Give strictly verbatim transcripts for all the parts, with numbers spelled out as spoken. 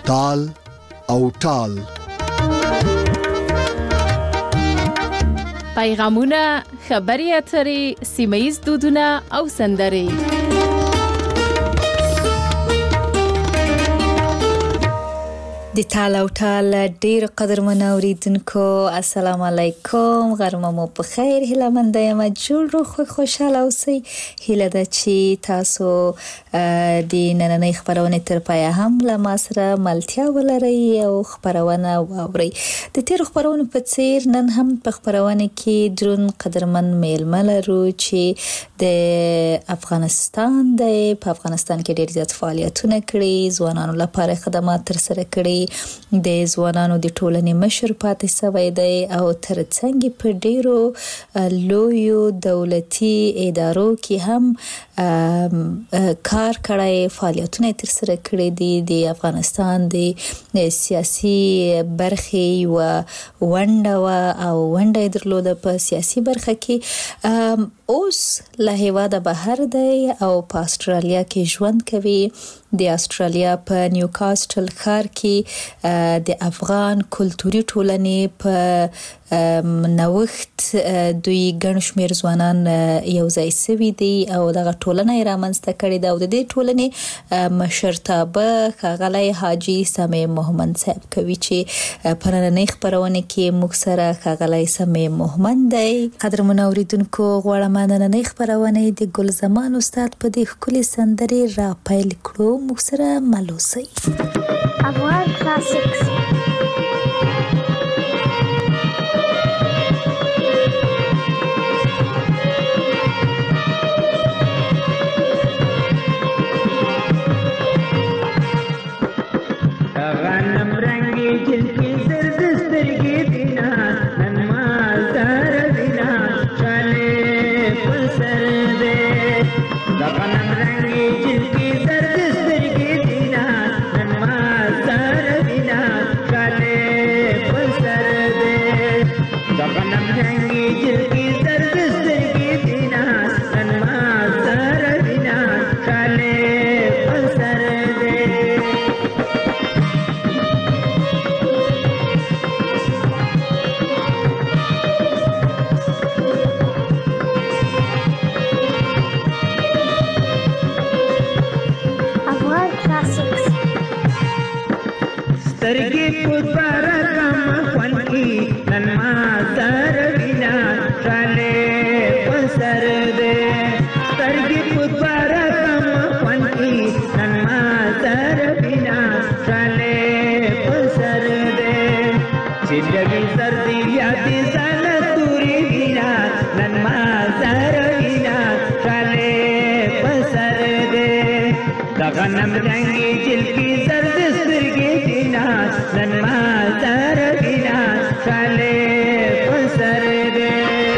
تال او ټال. پیغامونه، خبري اترې، سیمه‌ییز دودونه او سندرې. د تال او ټال ډیر قدرمن اوریدونکو، السلام علیکم، غرمه مو په خیر، هیله مند یم جوړ روغ خوشاله اوسئ. هیله ده چې تاسو د نننۍ خبرونه تر پایه هم له ما سره ملتیا ولرئ او خبرونه واورئ. د تیر خبرونه په څیر نن هم په خبرونه کې درون قدرمن میلمه لرو چې د افغانستان د په افغانستان کې ډیر زیات فعالیتونه کړي، ځوانانو لپاره خدمات تر سره کړي، د ځوانانو د ټولنې مشر پاتې شوی دی او ترڅنګ په ډیرو لویو دولتي ادارو کې هم کار کړی، فعالیتونه تر سره کړي دي. د افغانستان د سیاسي برخې و ونډه او ونډه درلوده په سیاسي برخه کې. اوس له هیواده بهر دی او په استرالیا کې ژوند کوي. د استرالیا په نیوکاسټل ښار کې د افغان کلتوري ټولنې په نوښت دوی ګڼ شمېر ځوانان یو ځای شوي دي او دغه ټولنه یې رامنځته کړې ده او د دې ټولنې مشرتابه ښاغلی حاجي سمیع محمد صاحب کوي چې په نننۍ خپرونه کې موږ سره ښاغلی سمیع محمد دی. قدرمن اوریدونکو، غواړم نننۍ خپرونه د ګل زمان استاد په دې ښکلې سندرې را پیل کړو. موږ سره مل اوسئ. افغان کلاسیکس. غنم رنگی جلکی زرد سترگی دینا ننما زار دینا شاله پسر دے. غنم رنگی جلکی زرد سترگی دینا ننما زار دینا شاله پسر دے. غنم رنگی جلکی زرد سترگی دینا ننما زار دینا شاله پسر دے. سترګې پوتره کم خوانکی نن ما زر وینا شاله پسر دے. سترګې پوتره کم خوانکی نن ما زر وینا شاله پسر دے. چې لګي سردی یادې سال توري وینا نن ما زر وینا شاله پسر دے. د غنم رنگي جلکی زرد سترګې دینا نن ما زر وینا شاله پسر دے.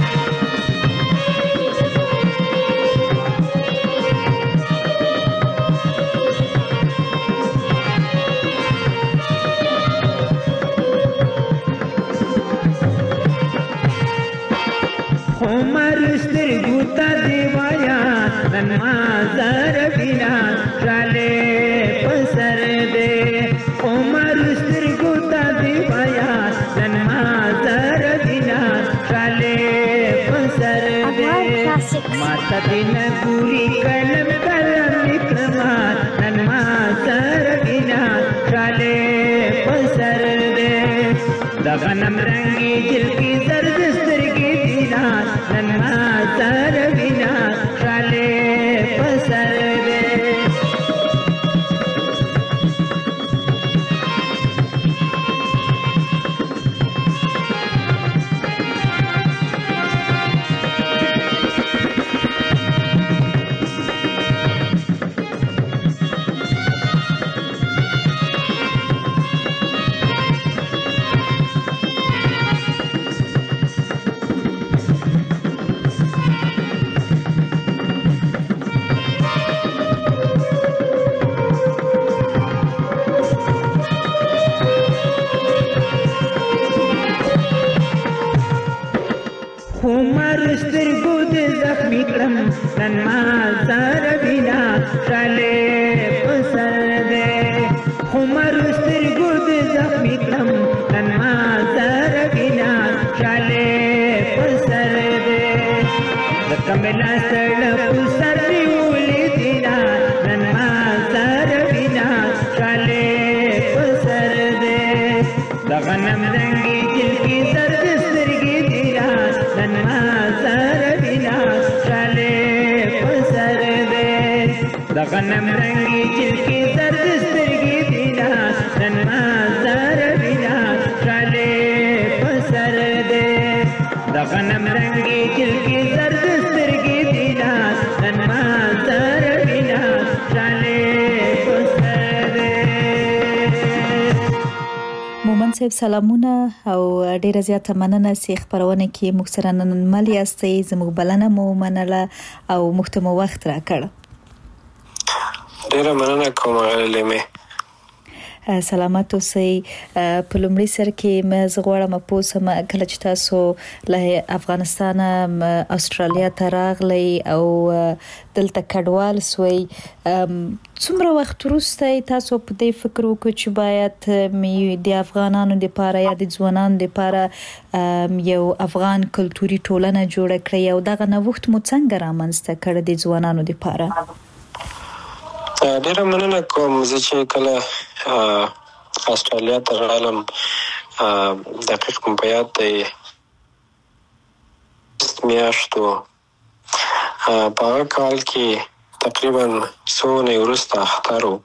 عمر سترګو ته دی وایا نن ما زر وینا شاله پسر دے. عمر سترګو ته دی وایا نن ما زر وینا شاله پسر دے. ماته دین ګوري کلم کلم کرما نن ما زر وینا شاله پسر دے. د غنم رنگي جلکی زرد سترګې دینا نن ما زر وینا شاله پسر دے. عمر سترګو دې زخمي کړم نن ما زر وینا شاله پسر دے. عمر سترګو اغلا سړ په سر نیولې دینا نن ما سر وینا چاله په سر دې د غنم رنگي جلکی زرد سترګې دینا نن ما سر وینا چاله په سر دې د غنم رنگي جلکی زرد سترګې دینا نن ما سر وینا چاله په سر دې د غنم رنگي جلکی زرد سترګې دینا نن ما سر وینا چاله په سر دې. مومن صاحب سلامونه او ډیره زیاته مننه چې خبرونه کې موږ سره نن مل یاستئ زموږ بلنه مو منله او موږ ته مو وخت راکړ. ډیره مننه کوم غلمه. سلامت اوسئ. په لومړي سر کې مې زغواړم پوسم کله چې تاسو له افغانستان استرالیا ته راغلی او دلته کډوال سوی څومره وخت وروسته تاسو په دې فکر وکړ چې باید د افغانانو لپاره یا د ځوانانو لپاره یو افغان کلتوري ټولنه جوړه کړئ او دغه نوښت مو څنګه رامنځته کړ د ځوانانو لپاره؟ ډیره مننه کوم. زه چې کله استرالیا ته راغلم دقیق مې په یاد دی میاشتو په هغه کال کې تقریبا څو اونۍ وروسته اختر و.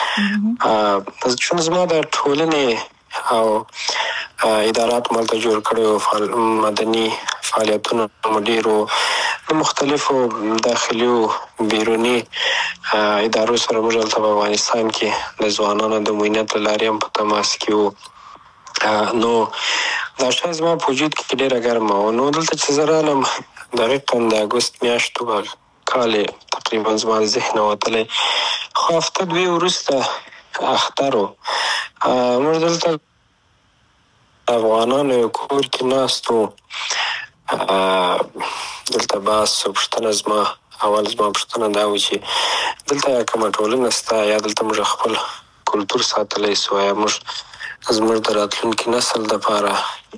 چون زما د ټولنې او ادارات مالته جوړ کړي مدني فعالیتونه مو ډېر وو مختلفو داخلي او بیروني ادارو سره موږ دلته په افغانستان کې د ځوانانو د معاینت له لارې هم په تماس کې وو. نو دا شی زما په وجود کې ډېره ګرمه وه. نو دلته چې زه رالم دقیقا د اګوست میاشتو په کال تقریبا زما د ذهنه وتلی خو هفته دوې وروسته اختر و. موږ دلته افغانانو یو کور کې ناست وو. دلته بحث او پوښتنه زما اول زما پوښتنه دا و چې دلته کومه ټولنه شته یا دلته موږ خپل کلتور ساتلی سو یا موږ زموږ د راتلونکي نسل دپاره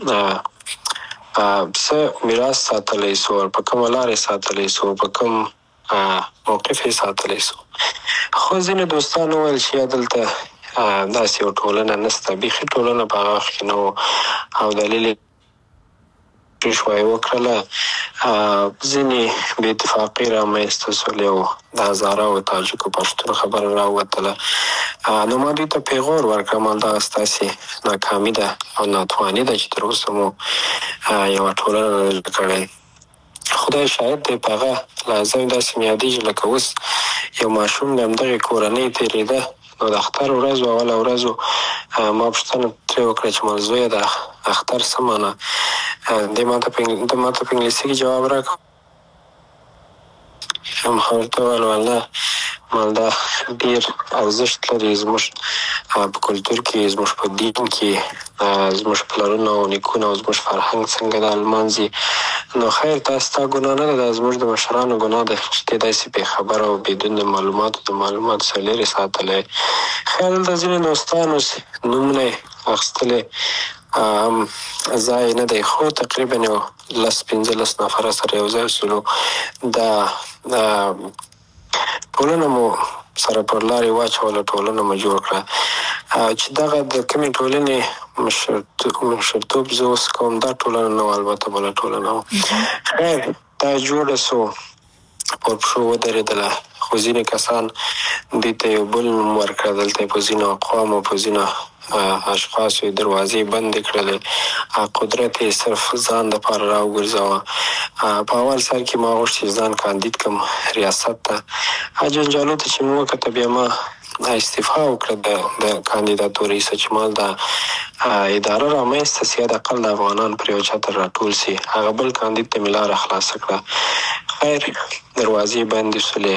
څه میراث ساتلی سو په کومه لارې ساتلی سو په کوم موقف یې ساتلی سو. خو ځینې دوستان وویل چې یا دلته داسې یو ټولنه نشته بیخي ټولنه په هغه وخت کې نه و او دلیل یې شوی وکړله ځینې بې اتفاقي رامنځته سولې او د هزاره او تاجکو پښتون خبره راووتله. نو ما دوی ته پیغور ورکړم همدغه ستاسې ناکامي ده او ناتواني ده چې تر اوسه مو یوه ټولنه نه جوړه کړې. خدای شاهد دی په هغه لحظه مې داسې مې یادېږي لکه اوس یو ماشوم د همدغې کورنۍ تېرېده. نو د اختر ورځ و اوله ورځ ما پوښتنه ترې وکړه چې مال زویه د اختر څه معنی دی ما ته په انګلیسي کې جواب راکړ. ما ورته وویل والله مال دا ډېر ارزښت لري زموږ په کلتور کې زموږ په دین کې زموږ پلرونه او نیکونه او زموږ فرهنګ څنګه دا لمانځي. نو خیر دا ستا ګناه نه ده دا زموږ د مشرانو ګناه ده چې دی داسې بې خبره او بدون د معلوماتو د معلوماتو څخه لرې ساتلی. خیر دلته ځینې دوستانو نومونه یې اخیستلی هم ځای نه دی خو تقریبا یو لس پنځلس نفره سره یو ځای شولو. دا ټولنه مو سره پر لارې واچوله ټولنه مو جوړ کړه چې دغه د کومې ټولنې مشرتوب زه اوس کوم دا ټولنه نه وه البته بله ټولنه وه. خیر دا جوړه سو پر پښو ودرېدله خو ځینې کسان دوی ته یو بل نوم ورکړه. دلته یې په ځینو اقوامو په ځینو اشخاصو یې دروازې بندې کړلې قدرت یې صرف ځان دپاره راوګرځوه. په اول سر کې ما غوښت چې ځان کاندید کړم ریاست ته. جنجالو ته چې مې وکته بیا ما استعفا وکړه د کاندیداتورۍ څخه چې مال دا اداره رامنځته سي یا د اقل د افغانان پر یو چتر راټول سي. هغه بل کاندید ته مې لاره خلاصه کړه. خیر دروازې بندې شولې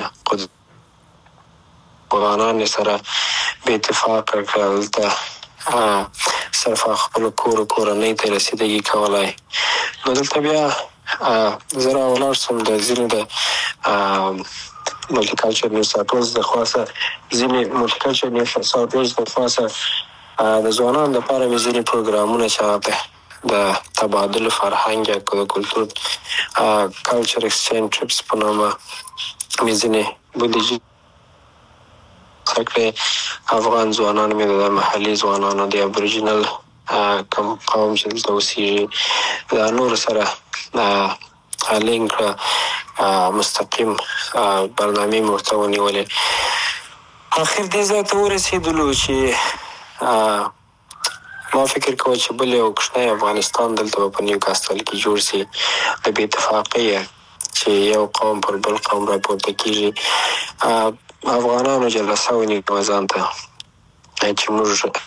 افغانان یې سره بې اتفاقه کړه. دلته صرف خپلو کور و کورنۍ ته رسیدګي کولی. نو دلته بیا زه راولاړ شوم د ځینې د ملټیکلچر نیو ساوث ویلز د خواسه ځینې ملټیکلچر نیو ساوث ویلز د خواسه د ځوانانو دپاره مې ځینې پروګرامونه چې هغه د تبادل فرهنګ یا د کلتور کلچر اکسچینج ټریپس په نامه مې ځینې بودیجې کړې. افغان ځوانان مې د محلي ځوانانو د ابوریجنل کوم قوم چې دلته اوسېږي د نورو سره لینک کړه، مستقیم برنامې مې ورته ونیولې. اخر دې ځای ته ورسېدلو چې ما فکر کوه چې بل یو کوچنی افغانستان دلته به په نیوکاسټل کې جوړ سي د بې اتفاقۍ چې یو قوم پر بل قوم راپورته کېږي. افغانانو جلسه ونیوه ځان ته چې موږ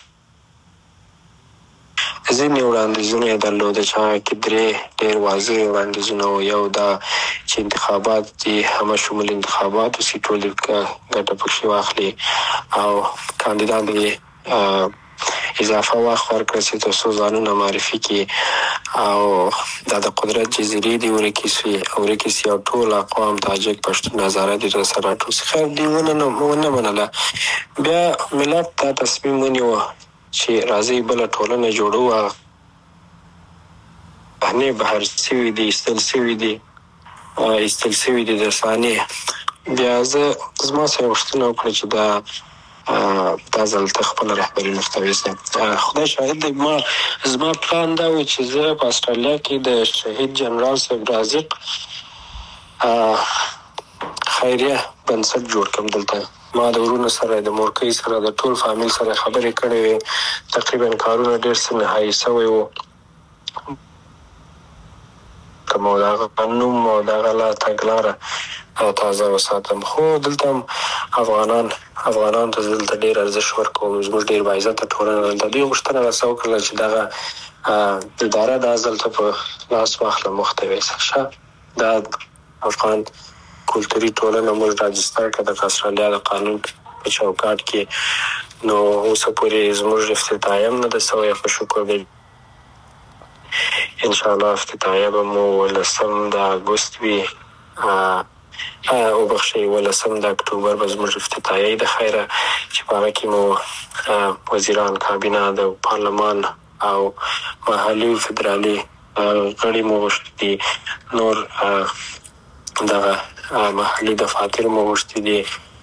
ځینې وړاندیزونه یې درلوده چې هغه کې درې ډېر واضح وړاندیزونه وو. یو دا چې انتخابات دي، همه شمول انتخابات اوسي، ټول ګټه پکښې واخلي او کاندیدان دې اضافه وخت ورکړه چې تر څو ځانونه معرفي کړي او دا د قدرت جزیرې دې ورکې سوي ورکې سي او ټول اقوام تاجک پښتون هزاره دې راسره راټول سي. خیر دوی ونه منله. بیا ملت دا تصمیم ونیوه چې راځئ بله ټولنه جوړو. بهنې بهر سوي دي، ایستل سوي دي ایستل سوي دي د رسانې. بیا زه زما سره غوښتنه وکړه چې دا دا ځل ته خپله رهبري مخته یوسم. خدای شاهد دی، ما زما پلان دا و چې زه په اسټرالیا کې د شهید جنرال صاحب رازق خیریه بنسټ جوړ کړم. دلته ما د ورونو سره، د مورکۍ سره، د ټول فامیل سره خبرې کړې وې. تقریبا کارونه ډېر څه نهایي سوی وو. که مو د هغه نوم او د هغه لا تګلاره تازه وساتم. خو دلته هم افغانان افغانانو ته دلته ډېر ارزښت ورکوم. زموږ ډېر باعزته ټولنه دلته. دوی غوښتنه راسه وکړله چې دغه اداره دا ځل ته په لاس واخله، مخته یوسه. ښه، دا افغان کلتوري ټولنه موږ راجستر کړه د استرالیا د قانون په چوکاټ کې. نو اوسه پورې زموږ افتتاحیه هم نه ده سوې، په شکر دی. انشاءالله افتتاحیه به مو ولسم د اګوست وي، وبخښئ ولسم د اکتوبر به زموږ افتتاحیه د خیره چې په هغه کې مو وزیران، کابینه، د پارلمان او محلي او فدرالي غړي مو غوښتي دي. نور دغه محلي دفاتر مو غوښتي دي،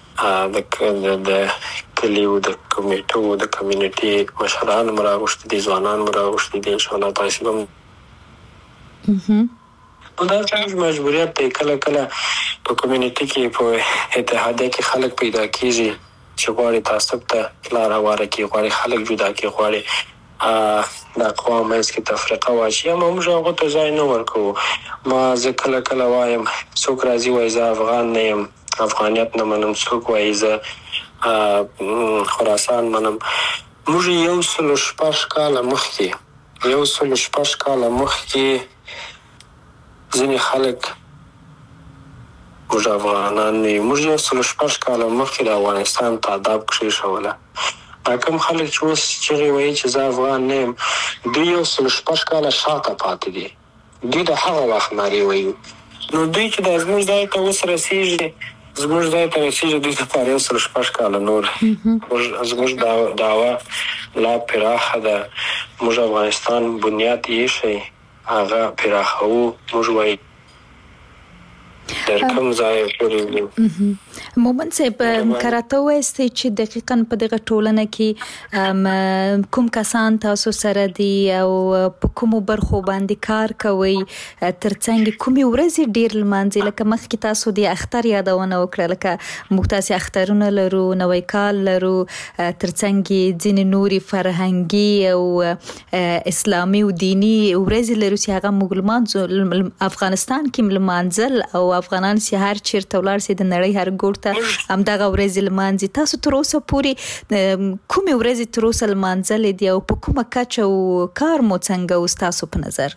د کلیو د کمیټو د کمیونټي مشران مو راغوښتي دي، ځوانان مو راغوښتي دي. انشاءالله تاسې به دا زموږ مجبوریت دی. کله کله په کمیونټي کې په اتحادیه کې خلک پیدا کېږي چې غواړي تعصب ته لار هواره کړي، غواړي خلک جدا کړي، غواړي د اقوام منځ کې تفرقه واچوي. اما موږ هغو ته ځای نه ورکوو. ما زه کله کله وایم څوک راځي وایي زه افغان نه یم، افغانیت نه منم. څوک وایي زه خراسان منم. موږ یو سلو شپږ کاله مخکې یو سلو شپږ کاله مخکې ځینې خلک موږ افغانان نه یو. موږ یو سلو شپږ کاله مخکې د افغانستان تعداد کېښوله. دا کوم خلک چې اوس چغې وایي چې زه افغان نه یم، دوی یو سلو شپږ کاله شاته پاتې دي. دوی د هغه وخت نارې وایي. نو دوی چې دا زموږ ځای ته اوس رسېږي زموږ ځای ته رسېږي دوی دپاره یو سل شپږ کاله نور. زموږ دعوه لا پراخه ده. موږ افغانستان بنیاد ایښی، هغه پراخوو. موږ وایي در کوم ځای پورې. مومن صاحب کراته وایستئ چې دقیقاً په دغه ټولنه کې کوم کسان تاسو سره دي او په کومو برخو باندې کار کوئ، ترڅنګ کومې ورځې ډېر لمانځئ؟ لکه مخکې تاسو د اختر یادونه وکړه، لکه موږ تاسې اخترونه لرو، نوی کال لرو، ترڅنګ ځینې نورې فرهنګي او اسلامي او دینی ورځې لرو چې هغه موږ لمانځو. افغانستان کې لمانځل او افغانان چې هر چیرته ولاړ سي د نړۍ هر ګوټ ته همدغه ورځې لمانځي. تاسو تر اوسه پورې کومې ورځې تر اوسه لمانځلې دي او په کومه کچه او کار مو څنګه اوس تاسو په نظر؟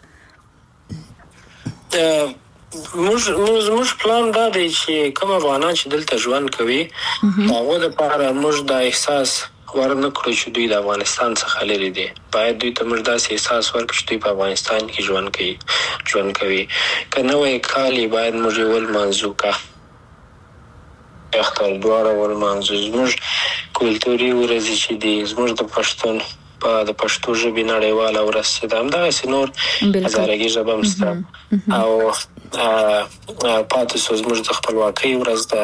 موږ زموږ پلان دا دی چې کوم افغانان چې دلته ژوند کوي هغو دپاره موږ دا احساس ورنه کړو چې دوی د افغانستان څخه لرې دي. باید دوی ته موږ داسې احساس ورکړو چې دوی په افغانستان کې ژوند کوي ژوند کوي که نوی کال یې باید موږ یې ولمانځو، که اختر دواړه ولمانځو. زموږ کلتوري ورځې چې دي، زموږ د پښتون په د پښتو ژبې نړیواله ورځ چې ده همدغسې نور هزارګي ژبه هم شته او پاتې شو زموږ د خپلواکۍ ورځ ده.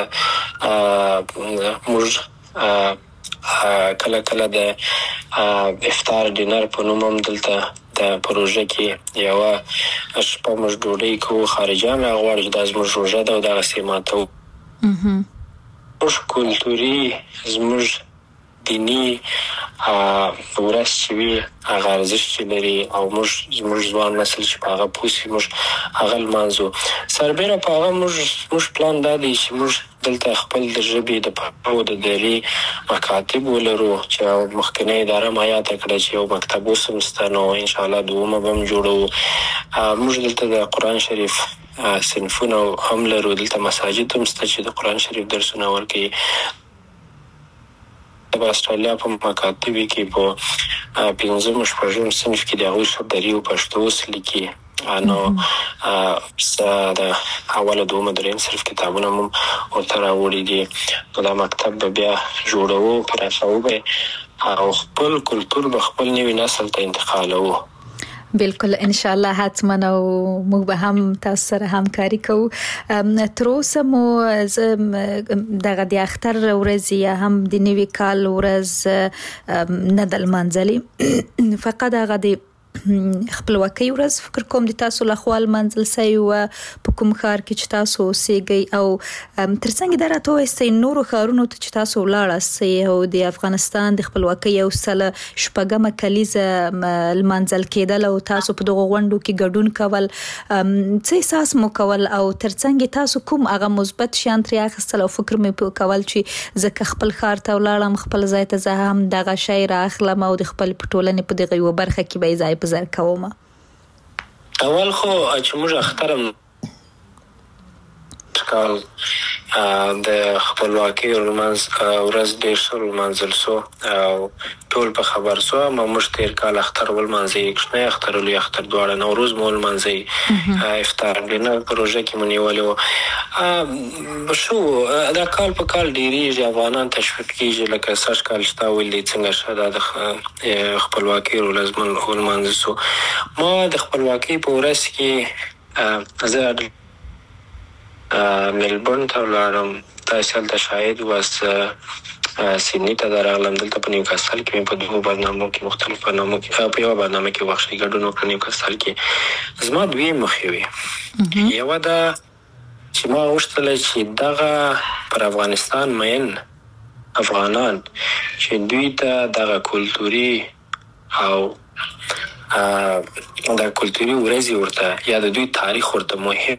موږ کله کله د افطار ډینر په نوم هم دلته د پروژه کې یوه شپه موږ ډوډۍ کوو، خارجیان راغواړي چې دا زموږ روژه ده او دغسې ماتو. زموږ کلتوري زموږ دیني ورځ چې وي هغه ارزښت چې لري او موږ زموږ ځوان نسل چې په هغه پوه شي موږ هغه لمانځو. سربیره په هغه موږ موږ پلان دا دی چې موږ دلته خپل د ژبې د پښتو د دري مکاتب ولرو چې مخکنۍ اداره ما یاده کړه چې یو مکتب اوس هم شته، نو انشاءالله دومه به هم جوړوو. موږ دلته د قرآن شریف صنفونه هم لرو، دلته مساجد هم شته چې د قرآن شریف درسونه ورکوي. د استرالیا په مکاتبو کې په پنځم شپږم صنف کې د هغوی دري او پښتو اوس لیکي، نو د اوله دومه درېیم صنف کتابونه هم ورته راوړي دي. نو دا مکتب به بیا جوړوو، پراخوو به او خپل کلتور به خپل نوي نسل ته انتقالوو. بالکل ان شاء الله حتما او موږ به هم تاسو سره همکاري کوو. تر اوسه مو دغه د اختر ورځ یا هم د نوي کال ورځ نه د لمانځلې، فقط هغه د خپلواکۍ ورځ فکر کوم د تاسو لخوا لمانځل سوی و په کوم ښار کې چې تاسو اوسېږئ، او ترڅنګ دا راته ووایئ نورو ښارونو ته چې تاسو ولاړاست او د افغانستان د خپلواکۍ یو سل شپږمه کلیزه لمانځل کېدل او تاسو په دغو غونډو کې ګډون کول، څه احساس مو کول او ترڅنګ تاسو کوم هغه مثبت شیان ترې اخیستل او فکر مې کول چې زه که خپل ښار ته ولاړم خپل ځای ته زه هم دغه شی رااخلم او د خپل په ټولنې په دغه یوه برخه کې به یې ځای په ځای کوم؟ اول خو چې موږ اخترم کال د خپلواکۍ ورځ ډېر ښه ولمانځل سو او ټول په خبر سو. ما موږ تېر کال اختر ولمانځئ، کوچنی اختر او لوی اختر دواړه، نوروز مو ولمانځئ، افطار ډینر پروژه کې مو نیولې وه. شو دا کال په کال ډېرېږي، افغانان تشویق کېږي، لکه سږ کال چې تا ویل دی څنګه ښه دا د خپلواکۍ ورځ ولمانځل سو. ما د خپلواکۍ په ورځ کې زه ملبورن ته ولاړم، تاسې هلته شاهد واست. سیدني ته درغلم، دلته په نیوکاسل کې مې په دوو برنامو کې مختلف برنامو کې په یوه برنامه کې وخښي ګډون وکړه نیوکاسل کې. زما دوې موخې وې. یوه دا چې ما غوښتله چې دغه پر افغانستان مین افغانان چې دوی ته دغه کلتوري او د کلتوري ورځې ورته یا د دوی تاریخ ورته مهم.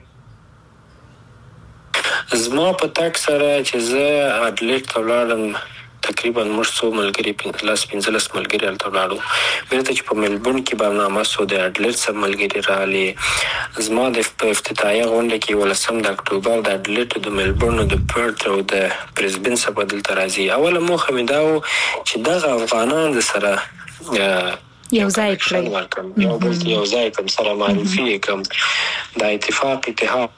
زما په تګ سره چې زه اډلیډ ته ولاړم، تقریبا موږ څو ملګري پنځلس پنځلس ملګري هلته ولاړو. بیرته چې په ملبورن کې برنامه سو د اډلیډ څخه ملګري راغلي. زما د په افتتاحیه غونډه کې یولسم د اکتوبر د اډلیډ د ملبورن د پرت او د برزبن څخه دلته راځي. اوله موخه مې دا و چې دغه افغانان د سره یو ځای کړئ، یو بل یو ځای کړم، سره معرفي یې کړم، د اتفاق اتحاد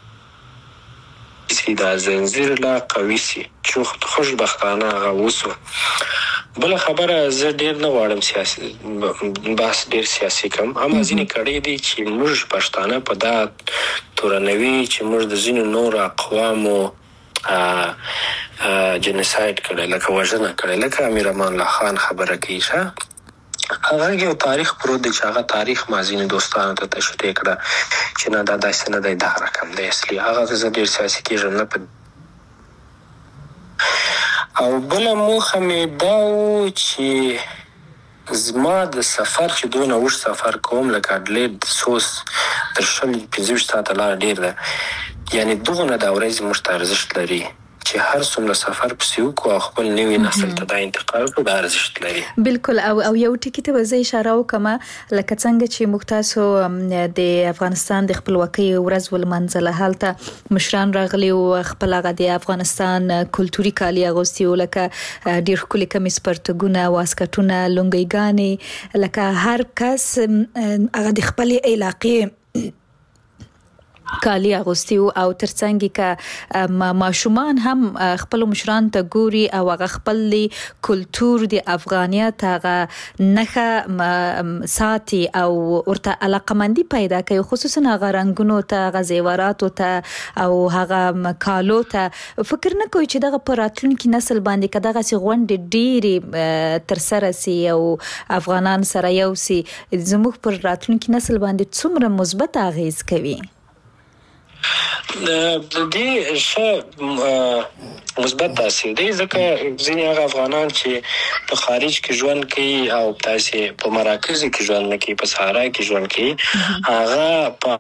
چې دا زنځیر لا قوي سي، چې خوشبختانه هغه وسو. بله خبره زه ډېر نه غواړم سیاسي بحث ډېر سیاسي کړم، اما ځینې کړی دی چې موږ پښتانه په دا تورنوي چې موږ د ځینو نورو اقوامو جنساید کړی، لکه وژنه کړی، لکه امیر امان الله خان خبره کوي ښه هغه یو تاریخ پروت دی چې هغه تاریخ ما ځینې دوستانو ته تشریح کړه چې نه دا داسې نه دی، دا رقم دی اصلي. هغه زه ډېر سیاسي کېږم نه په. او بله موخه مې دا و چې زما د سفر چې دونه اوږد سفر کوم لکه اډلیډ سوس تر شل پنځه ویشت ساعته لاره ډېر ده، یعنې دغونه دا ورځې موږ ته ارزښت لري چې هر څومره سفر پسې وکړو او خپل نوي نسل ته دا انتقال کړو، دا ارزښت لري. بالکل. او او یو ټکي ته به زه اشاره وکړم، لکه څنګه چې موږ تاسو د افغانستان د خپلواکۍ ورځ ولمانځله، هلته مشران راغلي او خپل هغه د افغانستان کلتوري کالي اغوستي وو، لکه ډېر ښکلي کمیس پرتګونه، واسکټونه، لونګۍ، لکه هر کس هغه د خپلې علاقې کالی اغوستي او ترڅنګ کې ماشومان هم خپل مشران ته ګوري او هغه خپل کلچر د افغانیت هغه نخه ساتي او ورته علاقمندي پیدا کوي خصوصا هغه رنگونو ته هغه زیورات ته او هغه کالو ته فکر نه کوي چې دغه پراتلونکي نسل باندې کداغه سي غونډې ډېری تر سره سي او افغانان سره یو سي زموږ پر راتلونکي نسل باندې څومره مثبت اغیز کوي د دې څه مثبت تاثیر دی ځکه ځینې هغه افغانان چې په خارج کې ژوند کوي او تاسو په مراکز کې ژوند کوي په صحرا کې ژوند کوي هغه په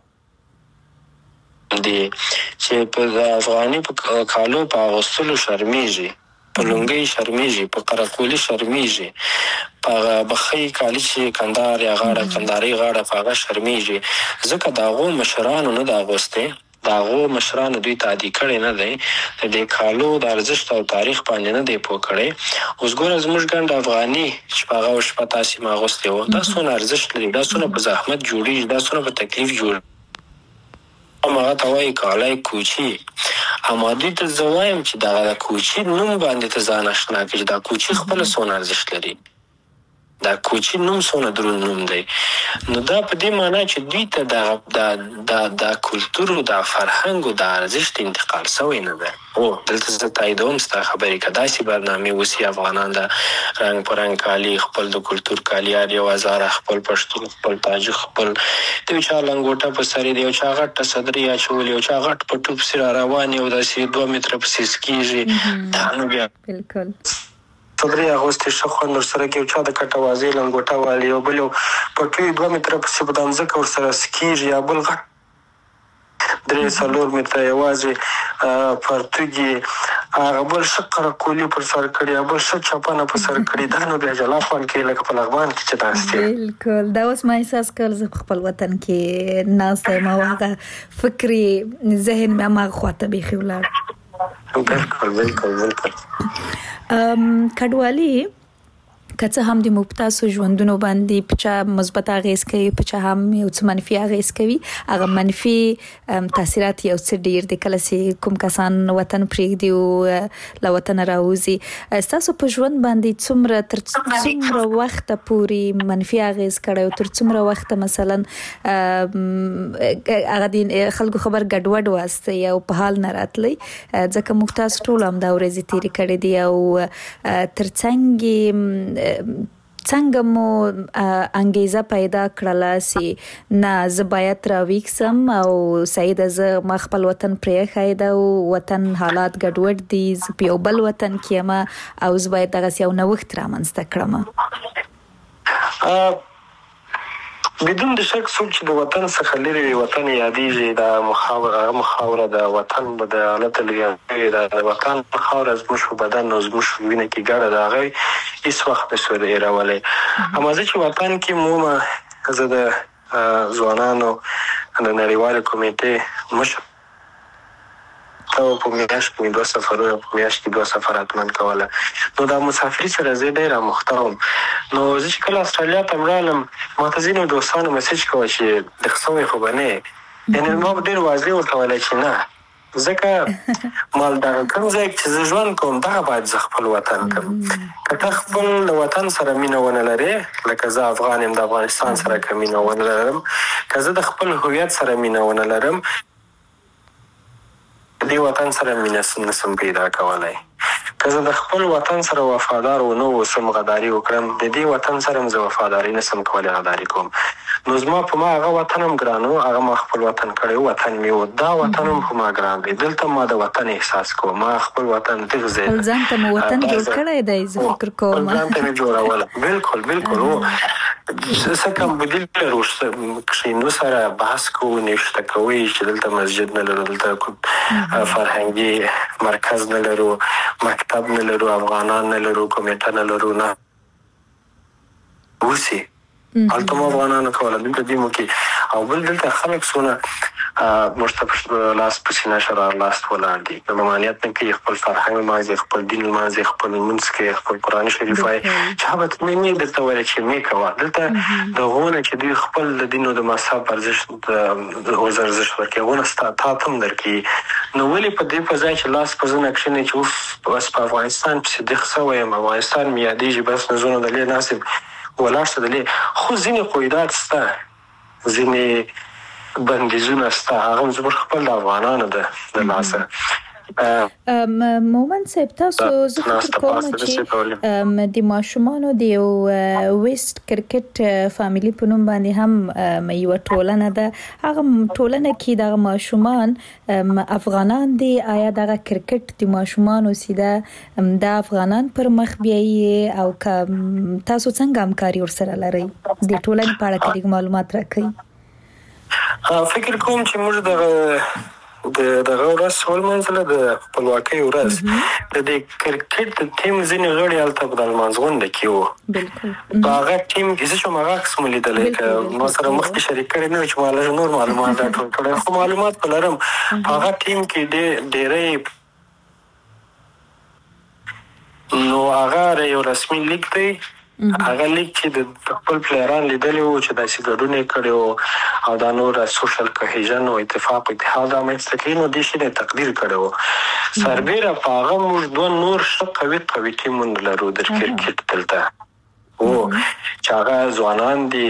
دي چې په افغاني په کالو په اغوستلو شرمېږي په لونګۍ شرمېږي په قرقولي شرمېږي په بخۍ کالي چې کندهار یا غاړه کندهاري غاړه په هغه شرمېږي ځکه د هغو مشرانو نه د اغوستې د هغو مشرانو دوی تعدي کړی نه دی د دې کالو د ارزښت او تاریخ باندې نه دی پوه کړی اوس ګوره زموږ ګنډ افغاني چې په هغه شپه تاسې ما اغوستی و دا څونه ارزښت لري دا څونه په زحمت جوړېږي دا څونه په تکلیف جوړ هغه ته وایي کالی کوچي اما دوی ته زه وایم چې دغه د کوچي نوم باندې ته ځان اشنا کړي چې دا کوچي خپله څونه ارزښت لري دا کوچي نوم څونه دروند نوم دی نو دا په دې معنا چې دوی ته د د د کلتور او د فرهنګ او د ارزښت انتقال شوی نه دی او دلته زه تاییدوم ستا خبرې که داسې برنامې وسي افغانان د رنګ په رنګ کالي خپل د کلتور کالي هر یو هزاره خپل پښتون خپل تاجک خپل د یو چا لنګوټه په سر د یو چا غټه صدرۍ اچولې یو چا غټ په ټوپ پسې را روان یو داسې دوه متره پسې سکېږي دا نو بیا بالکل صدرۍ اغوستې ښه خوند ورسره کوي یو چا د کټه وازۍ لنګوټه والي یو بل یو پټوي دوه متره پسې په دا مځکه ورسره سکېږي یا بل غټ درې څلور متره یوازې پرتوګي هغه بل ښه قرقولي پر سر کړي یا بل ښه چپنه په سر کړي دا نو بیا جلا خوند کوي لکه په لغمان کې چې ناست یې بالکل دا اوس ما احساس کړل زه په خپل وطن کې ناسته یم او هغه فکري ذهن مې هماغه خواته بیخي ولاړ بالکل بالکل بالکل کډوالي که څه هم د مبتاسو ژوندونو باندې په چا مثبت اغیز کوي په چا هم یو څه منفي اغیز کوي هغه منفي تاثیرات یو څه ډیر د کله چې کوم کسان وطن پرېږدي او له وطنه راوځي ستاسو په ژوند باندې څومره تر څومره وخته پورې منفي اغیز کړی او تر څومره وخته مثلا هغه د خلکو خبر ګډوډ واسطه یا په حال نه راتلی ځکه موږ تاسو ټول هم دا ورځې تېرې کړې دي او تر څنګه څنګه مو انګیزه پیدا کړله چې نه زه باید راویښسم او سعیده زه ما خپل وطن پرېښی ده او وطن حالات ګډوډ دي زه په یو بل وطن کې یم او زه باید دغسې یو نوښت رامنځته کړم بدون د شک څوک چې د وطن څخه لرې وي وطن یادېږي دا هغه مخاوره د وطن به د حالت لرې د وطن مخاوره زموږ په بدن او زموږ په وینه کې ګډه د هغې هېڅ وخت نشو هېرولی اما زه چې وطن کې مومه زه د ځوانانو د نړیوالې کمیټې مشر او په میاشت کې دوه سفرونه په میاشت کې دوه سفر حتما کوله نو دا مسافري سره زه ډېره مخته وم نو زه چې کله استرالیا ته وړالم ما ته ځینو دوستانو میسج کوه چې دغه سوی خو به نه یې یعنې ما به ډېر واضح ورته ویلی چې نه ځکه ما دغه کوم ځای چې زه ژوند کوم دغه باید زه خپل وطن کړم که ته خپل وطن سره مینه ونه لرې لکه زه افغان یم د افغانستان سره که مینه ونه لرم که زه د خپل هویت سره مینه ونه لرم دې وطن سره مینه نسم پیدا کولی که زه د خپل وطن سره وفادار ونه اوسم غداري وکړم د دې وطن سره هم زه وفاداري نسم کولی غداري کوم نو زما په ما هغه وطن هم ګران و هغه ما خپل وطن کړی و وطن مې و دا وطن هم په ما ګران دی دلته ما د وطن احساس کوم ما خپل وطن دغه ځای خپل ځان ته مو وطن جوړ کړی دی زه فکر کوم خپل ځان ته مې جوړوله بالکل بالکل و څه کم بدیل لرو کښېنو سره بحث کوو نوشته کوئ چې دلته مسجد نه لرو دلته فرهنګي مرکز نه لرو مکتب نه لرو افغانان نه لرو کمیټه نه لرو نه اوسي هلته مو افغانانو کوله دلته دې مو کې او بل دلته خلک څونه مرتب لاس په سینه شرار لاس ولاړ دي د ممانعت نه کوي خپل فرهنګ مازه خپل دین مازه خپل منځ کې خپل قرآن شریف وای چې هغه ته مې درته ویل چې مې کوه دلته د غونه چې دوی خپل د دین او د مذهب ارزښت د ارزښت ورکوي غونه ستا تا ته هم درکوي نو ولې په دې په ځای چې لاس په زنه کښېني چې اوف بس په افغانستان پسې دغ څه وایم افغانستان مې یادېږي بس نظرونه د لې ناسب ولاړ شه د لې خو ځینې قیودات شته ځینې بندیزونه شته هغه زموږ خپل د افغانانو ده د لاسه مومن صاحب تاسو زه فکر کوم چې د ماشومانو د یو ویسټ کرکټ فامیلی په نوم باندې هم یو ټولنه ده هغه ټولنه کې د ماشومان افغانان دي آیا د کرکټ د ماشومانو سیده د افغانان پر مخ بیایي او تاسو څنګه همکاري ورسره لرئ د ټولنې په اړه کې معلومات راکړئ فکر کوم چې موږ د د دغه ورځ ولمانځله د خپلواکۍ ورځ د دې کرکټ د ټیم ځینې غړي هلته په د لمانځغونډه کې وو په هغه ټیم کې زه شوم هغه عکس مو لیدلی که ما سره مخکې شریک کړی نه و چې ما لږ نور معلومات راټول کړی خو معلومات په لرم په هغه ټیم کې ډېری نو هغه یو رسمي لیک دی هغه لیک چې د خپل پلیران لیدلی وو چې داسې ګډون یې کړی وو او دا نور سوشل کوهیژن او اتفاق اتحاد رامنځته کړي نو دې شي نه تقدیر کړی وو سربیره په هغه موږ دوه نور ښه قوي قوي ټیمونه لرو د کرکټ دلته هو چې هغه ځوانان دي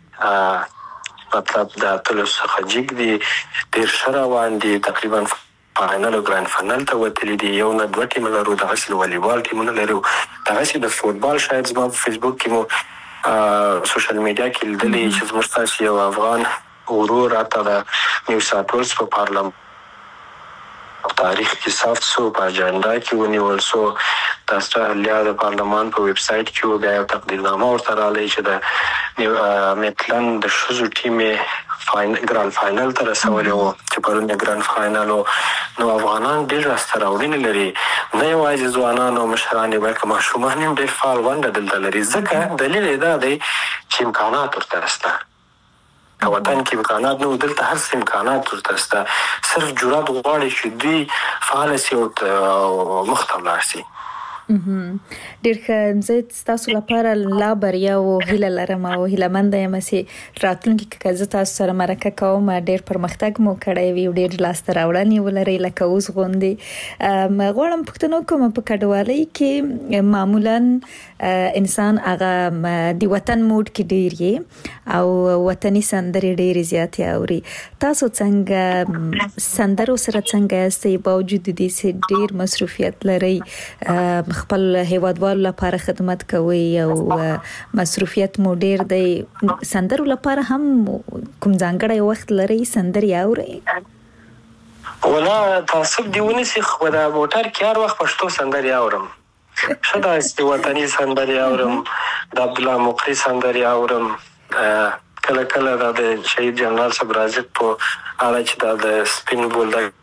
مطلب د اتلو څخه جګ دي ډېر ښه روان دي تقریبا فاینل او ګرانډ فاینل ته وتلي دي یو نه دوه ټیمونه لرو دغسې د والیبال ټیمونه لرو دغسې د فوټبال شاید زما په فیسبوک کې مو سوشل میډیا کې لیدلي چې زموږ ستاسې یو افغان ورور راته د نیو ساوث ویلز په پارلمان تاریخ کې ثبت شو په اجنډا کې ونیول شو د استرالیا د پارلمان په ویب سایټ کې بیا یو تقدیرنامه ورته راغلی چې د میټلند د ښځو ټیم یې ګرانډ فاینل ته رسولی وو چې پرون یې ګرانډ فاینل و نو افغانان ډېر لاسته راوړنې لري نه یوازې ځوانان او مشران یې بلکې ماشومان هم ډېر فعال ونډه دلته لري ځکه دلیل یې دا دی چې امکانات ورته شته که وطن کې امکانات نه و دلته هر څه امکانات ورته شته صرف جرات غواړي چې دوی فعاله سي او مخ ته ولاړ سي ډېر ښه زه ستاسو لپاره لا بریا او هیله لرم او هیلهمنده یم چې راتلونکي کې که زه تاسو سره مرکه کوم ډېر پرمختګ مو کړی وي او ډېر لاسته راوړنې ولرئ لکه اوس غوندې غواړم پوښتنه وکړم په کډوالۍ کې معمولا انسان هغه د وطن موډ کې ډېر یې او وطني سندرې ډېرې زیاتې اوري تاسو څنګه سندرو سره څنګه یاستئ باوجود د دې چې ډېر مصروفیت لرئ خپل هیوادوالو لپاره خدمت کوي او مصروفیت مو ډېر دی سندرو لپاره هم کوم ځانګړی وخت لرئ سندرې اورئ ولا تعصب دی ونیسي خو د موټر کې هر وخت پښتو سندرې اورم ښه داسې وطني سندرې اورم د عبدالله مقري سندرې اورم کله کله دا د شهید جنرال صاحب رازق په اړه چې دا د سپین بولدک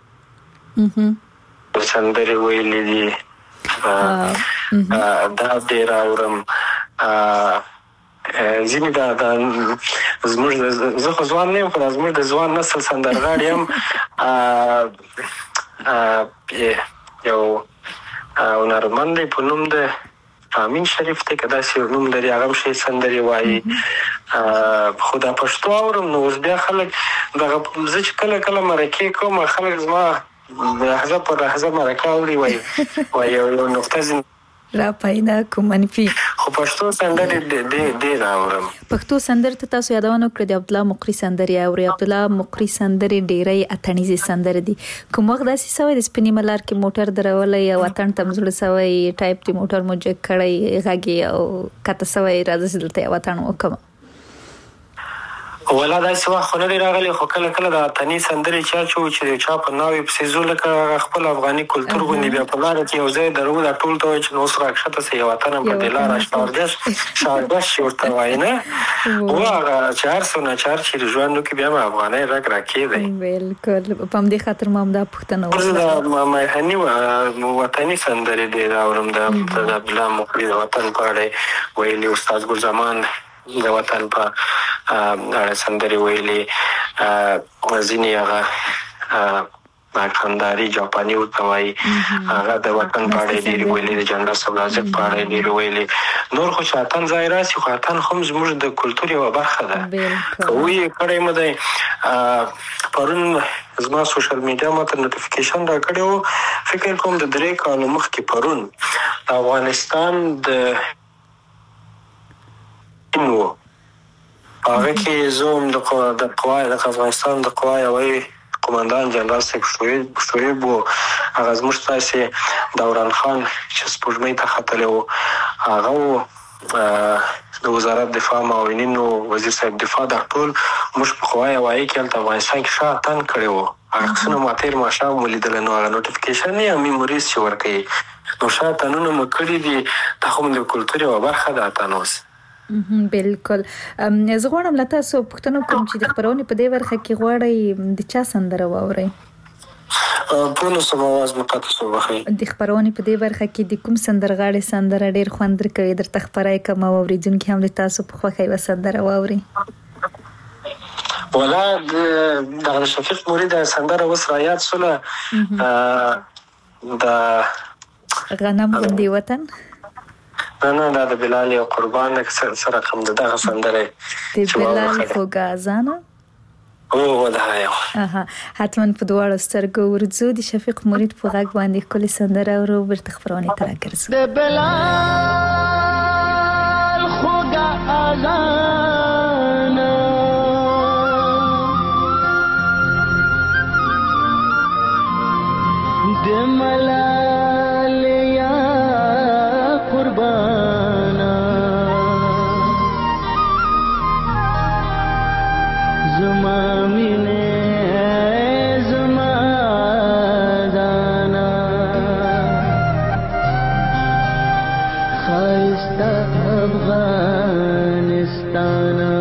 سندرې ویلې دي دا ډېر اورم ځینې دا زموږ زه خو ځوان نه یم خو دا زموږ د ځوان نسل سندرغاړي هم یو هنرمند دی په نوم د امین شریف دی که داسې یو نوم لري هغه هم ښې سندرې وایي خو دا پښتو اورم نو اوس بیا خلک دغه زه چې کله کله مرکې کوم خلک زما لحظه پر لحظه مرکه اوري وایي وایي یو نقطه ځینې را پیدا کوم منفي خو پښتو سندرې ډېر اورم پښتو سندرې ته تاسو یادونه وکړه د عبدالله مقري سندرې اورئ عبدالله مقري سندرې ډېرې اتڼیزې سندرې دي کوم وخت داسې شوی د سپینې ملار کې موټر درولی او اتڼ ته م زړه شوی ټایپ د موټر مو جګ کړی غږ یې او کته شوی راځه چې دلته یو اتڼ وکړم ولا داسې وخت خو نه دی راغلی خو کله کله د اتني سندرې چا چې و چې د چا په ناوې پسې ځو لکه خپل افغاني کلتور غوندې بیا په لاره کې یو ځای درو دا ټول ته وایي چې نو اوس راکښته سه یو اتن هم په دې لاره شاردش شاردش چې ورته وایي نه و هغه چې هر څه ناچار چې ژوند وکړي بیا به افغانۍ رګ راکېدی بالکل په همدې خاطر ما هم دا پوښتنه وکړه زه د میهني وطني سندرې ډېر اورم د عبدالله مقري د وطن په اړه ویلي استاد ګل زمان د وطن په اړه سندرې ویلي ځینې هغه کندهاري جاپاني ورته وایي، هغه د وطن په اړه یې ډېرې ویلي، د جنرال صدراعظم په اړه یې ډېرې ویلي. نور خو چې اتن ځای راسي، خو اتن هم زموږ د کلتور یوه برخه ده. که ویې کړی مو دی، پرون زما سوشل میډیا ما ته نوټیفیکیشن را کړی و، فکر کوم د درې کالو مخکې پرون د افغانستان د و هغه کې زه هم د قوا د افغانستان د قوا یوه قماندان جنرال صاحب شعیب و، هغه زموږ ستاسې دوران خان چې سپوږمۍ ته ختلی و، هغه و د وزارت دفاع معاونین و وزیر صاحب دفاع، دا ټول موږ په قوا هوایي کې هلته افغانستان کې ښه اتن کړی و. هغه عکسونه ما تېر ماښام ولیدله، نو هغه نوټیفیکیشن یا میموریز چې ورکوي، نو ښه اتنونه مو کړي دي. دا خو د کلتور یوه برخه ده اتن اوس. بالکل. زه غواړم له تاسو پوښتنه کوم چې د خپرونې په دې برخه کې غواړئ د چا سندره واورئ؟ پوه نه شوم، اواز مې قطع شو، بخښئ. د خپرونې په دې برخه کې د کوم سندرغاړي سندره ډېر خوند درکوي، درته خپره یې کړم او اورېدونکي هم د تاسو په خوښه یوه سندره واوري؟ والا دغه شفیق مرید سندره اوس رایاد شوله، د غنم غوندې وطن. نه نه دا د بلال او قربان سره کوم دغه سندره د بلال خوږه اذانه. او ودا یو اها حتما په دواړو سترګو ورځو د شفیق مرید په غږ باندې ښکلې سندره او ورته خپرونې ته راګرځو. د بلال خوږه اذانه د ملال یا قربانا زما مینه زما دانا خایسته افغانستانا.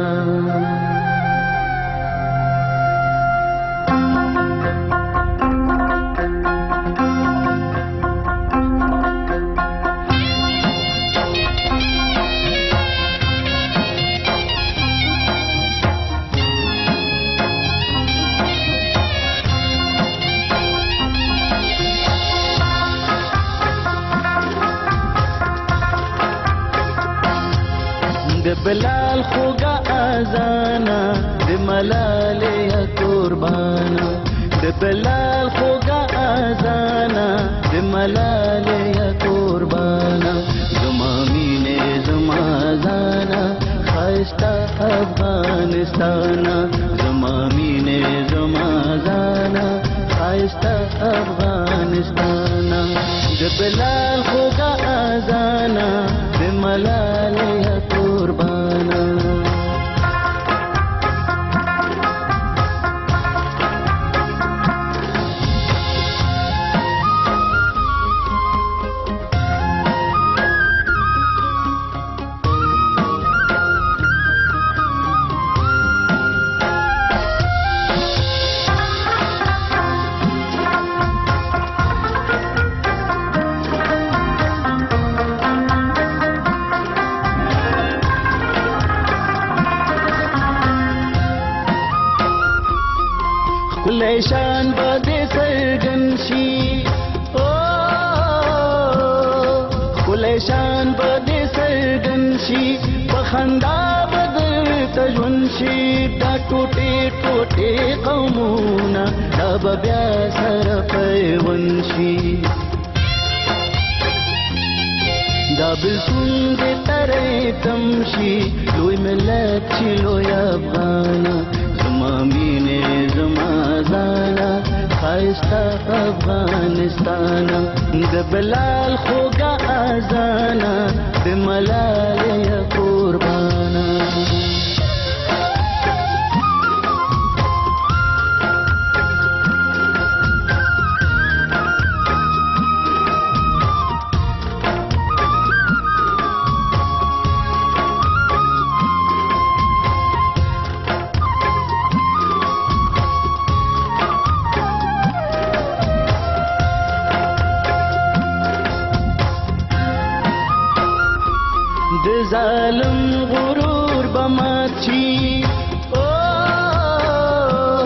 د بلال خوږه اذانه د ملال یا قربانا، د بلال خوږه اذانه د ملال یا قربانا زما مینه زما ځانا خایسته افغانستانا زما مینه زما ځانا خایسته افغانستانا. د بلال خوږه اذانه د ملال یا قربانا. لیشان بده سرگن شی او خلیشان بده سرگن شی بخندا بدر تجون شی دا ټوټه ټوټه قومونه دا بیا سره پیون شي دا بلسون دې ترې تمشي لوی ملت چې لوی افغان زما مینه زما ځانا خایسته افغانستان د بلال خوږه اذانه د ملال یا قربانا. ظالم غرور بمات شي او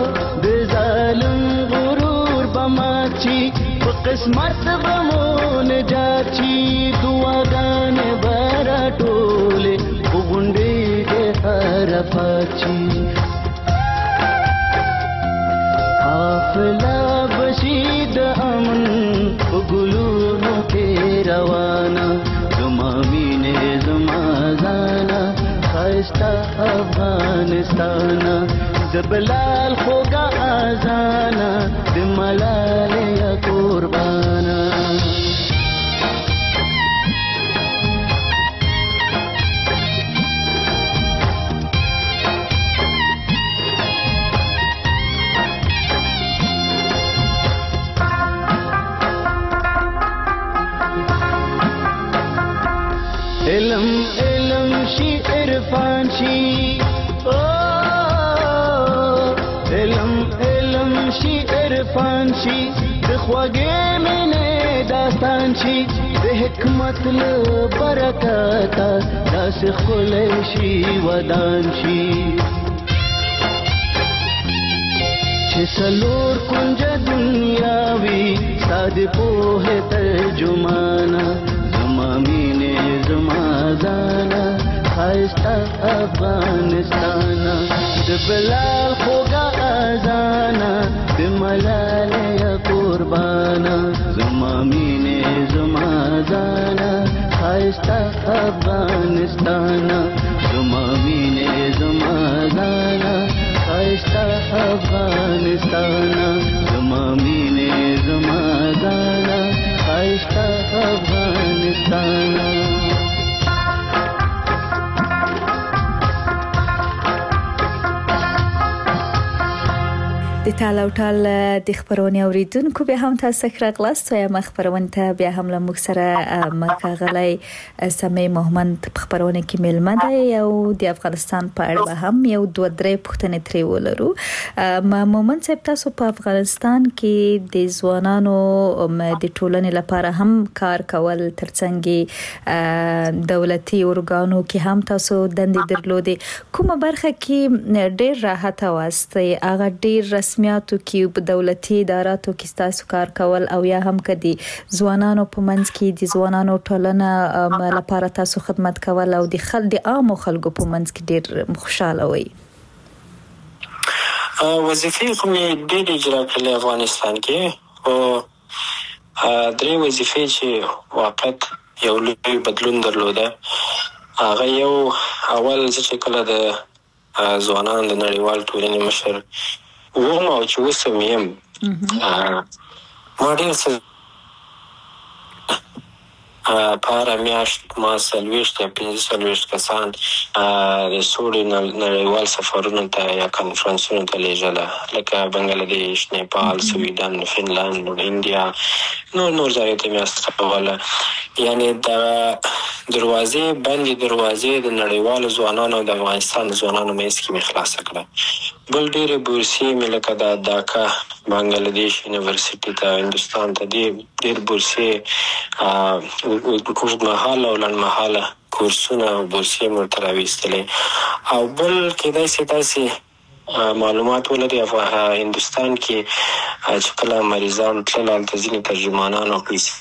قسمت غمون جاچی دعاګانې براټولې وګونډې دې هر پاچی حافظه بشید امن وګلونو کې روانه زما مینې زما زانا خایسته افغانستانه د بلال خوږه اذانه د ملالۍ قربانه علم علم شي عرفان شي علم علم شي عرفان شي د خوږې مینې داستان شي د حکمت له برکته داسې ښکلی شي ودان شي چې څلور کونجه دنیا وي ستا د پوهې ترجمانه زما مینې زما زانا خایسته افغانستانه د بلال خوږه اذانه د ملالۍ قربانه زما مینې زما زانا خایسته افغانستانه زما مینې زما زانا خایسته افغانستانه زما مینې زما زانا خایسته افغانستانه د ټال او ټال د خبرونې اوریدونکو به هم تاسو راغلاست یا خبرونه ته بیا هم له موږ سره مکاغلی سمې محمد خبرونه کې ملمه ده او د افغانستان په اړه هم یو دوه درې پوښتنې ترې ولرو. ما محمد صاحب تاسو په افغانستان کې د ځوانانو د ټولنې لپاره هم کار کول ترڅنګ دولتي اورګانو کې هم تاسو دندې درلودې کومه برخه کې ډېر راحت واستئ هغه ډېر رسمیاتو کې په دولتي اداراتو کې تاسو کار کول او یا هم کدي ځوانانو په منځ کې د ځوانانو ټولنه لپاره تاسو خدمت کول او د خلک د عام خلکو په منځ کې ډېر خوشاله وي وظیفې کومې ډېرې اجرا کړلې افغانستان کې او درې وظیفې چې واقعا یو لوی بدلون درلوده هغه یو اول چې کله د ځوانانو د نړیوال ټولنې مشر وم او چې اوس هم یم ما ډېر څه په هره میاشت ما څلوېښت یا پنځه څلوېښت کسان د سولې نړیوال سفرونو ته یا کنفرانسونو ته لېږله لکه بنګلادیش نیپال سویډن فنلند انډیا نور نور ځایو ته مې استوله یعنې دغه دروازې بندې دروازې د نړیوالو ځوانانو او د افغانستان د ځوانانو منځ کې مې خلاصه کړه بل ډېرې بورسیې مې لکه د ډاکا بنګلادیش یونیورسټي ته هندوستان ته ډېر بورسیې اوږدمهاله او لنډمهاله کورسونه او بورسیې مې ورته راویستلې او بل کېدای شي داسې معلومات ولري هندوستان کې چې کله مریضان تلل هلته ځینې ترجمانان او پیسې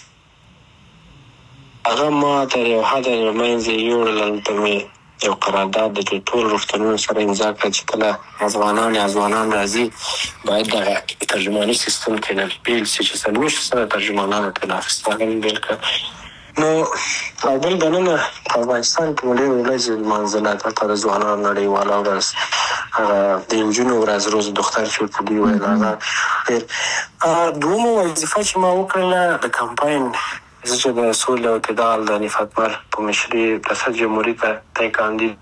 هغه ما تر یو حده منځې یوړل هلته مې یو قرارداد د ټول روغتونونو سره امضا کړه چې کله افغانان یا ځوانان راځي باید دغه ترجماني سیستم کې نه بیل شي چې څلوېښت سره ترجمانانو ترې اخیسته هغه مې بیل کړه نو او بل دننه په افغانستان کې مو ډېر ورځې لمانځله حتی د ځوانانو نړیواله ورځ هغه د نجونو ورځ روز دختر چې ورته دوی ویل هغه دویمه وظیفه چې ما وکړله د کمپاین زه چې د سولې او اعتدال د نفات پر په مشري ریاست جمهوري ته تی کاندید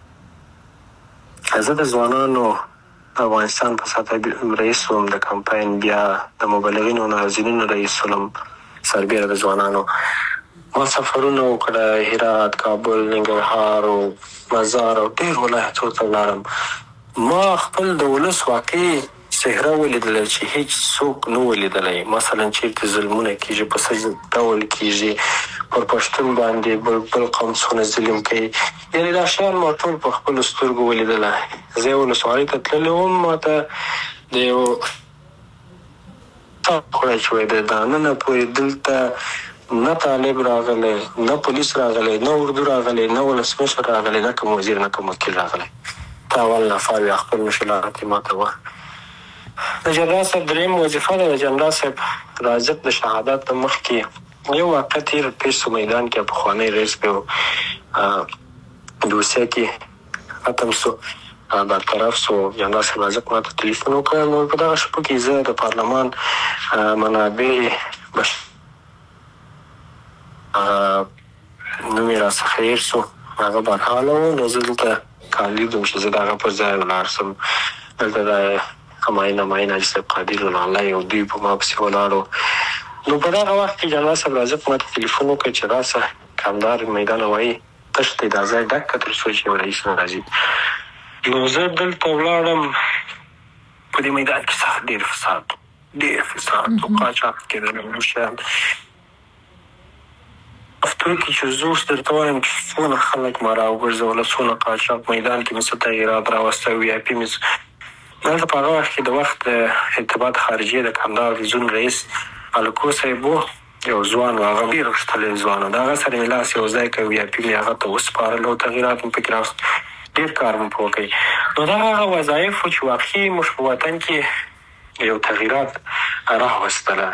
زه د ځوانانو افغانستان په سطح رئیس وم د کمپاین بیا د مبلغینو ناظرینو رئیس وم سربیره د ځوانانو ما سفرونه وکړه هرات کابل ننګرهار او مزار او ډېر ولایتونو ته ولاړم ما خپل د ولس واقعي صحرا ولیدله چې هیڅ څوک نه ولیدلی مثلا چېرته ظلمونه کېږي په څه ډول کېږي پر پښتون باندې بل بل قوم څونه ظلم کوي یعنې دا شیان ما ټول په خپلو سترګو ولیدله زه یې ولسوالۍ ته تللی وم ما ته د یو خوړه چې وای د دانه پورې دلته نه طالب راغلی، نه پولیس راغلی، نه اردو راغلی، نه ولسمشر راغلی، نه کوم وزیر، نه کوم وکیل راغلی. تا اول نفر یا خپل مشکلات یې ماته وه. د جنرال صاحب درېیم وظیفه ده. د جنرال صاحب رازق د شهادت د مخکې یو واقع تېر پیش سو میدان کې پخوانی رئیس په دوسیه کې ختم سو، برطرف سو. جنرال صاحب رازق ماته تلیفون وکړ. نو په دغه شپه کې زه د پارلمان منابع بش نوم یې راڅخه هېر سو، هغه بدحاله و. نو زه دلته کاندید وم چې زه د هغه پر ځای ولاړ سم. دلته د همایون همایون حاجي صاحب قادر الله او دوی په ما پسې ولاړو. نو په دغه وخت کې جنرال صاحب رازق ماته تلیفون وکړ چې راسه کندهار میدان هوایي تش دی، دا ځای ډک که تر څو چې یو رئیس نه راځي. نو زه دلته ولاړم. په دې میدان کې سخت ډېر فساد ډېر فساد و قاچاق کېدل نور شیان. هفتو کې چې زه اوس درته وایم چې څونه خلک ما راوګرځوله، څونه قاچاق میدان کې مې څه تغیرات راوسته. وي آی پي مې دلته په هغه وخت کې د وخت ارتباط خارجیه د کندهار زون رئیس الکو صاحب و، یو ځوان و، هغه ډېر غښتلی ځوان و. د هغه سره مې لاس یو ځای کړ، وي آی پي مې هغه ته وسپارل او تغیرات مې پکې راوست. ډېر کار مو په وکړي. نو دا هغه وظایف و چې واقعي موږ په وطن کې یو تغیرات راوستله.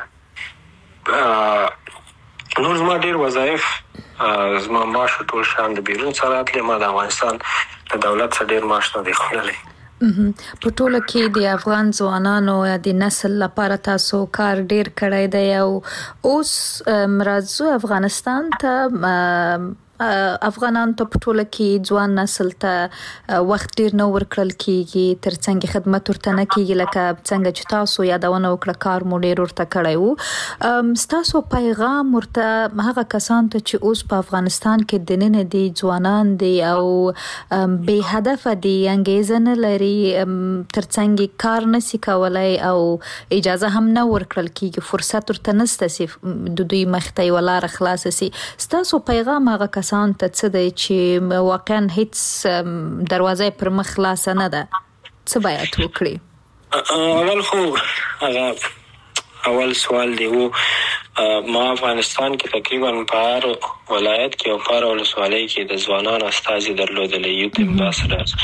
نور زما ډېر وظایف، زما معاش ټول شیان د بیرون څخه راتلي. ما د افغانستان د دولت څخه ډېر معاش نه دی خوړلی. په ټوله کې د افغان ځوانانو یا د نسل لپاره تاسو کار ډېر کړی دی او اوس راځو افغانستان ته. افغانان ته په ټوله کې ځوان نسل ته وخت ډیر نه ورکړل کیږي، ترڅنګ خدمت ورته نه کیږي لکه څنګه چې تاسو یادونه وکړه کار مو ډیر ورته کړی وو. ستاسو پیغام ورته هغه کسان ته چې اوس په افغانستان کې د نن دي ځوانان دي او بې هدفه دي، انګیزه نه لري، ترڅنګ کار نشي کولای او اجازه هم نه ورکړل کیږي، فرصت ورته نشته چې د دوی مخته یوه لاره خلاصه سي، ستاسو پیغام هغه کسان ته څه دی چې واقعا هیڅ دروازه پر مخ خلاصه نه ده، څه باید وکړي؟ اول خو هغه اول سوال دی و ما افغانستان کې تقریبا په هر ولایت کې او په هر ولسوالۍ کې د ځوانانو استازي درلودلی، یوت امباسډرز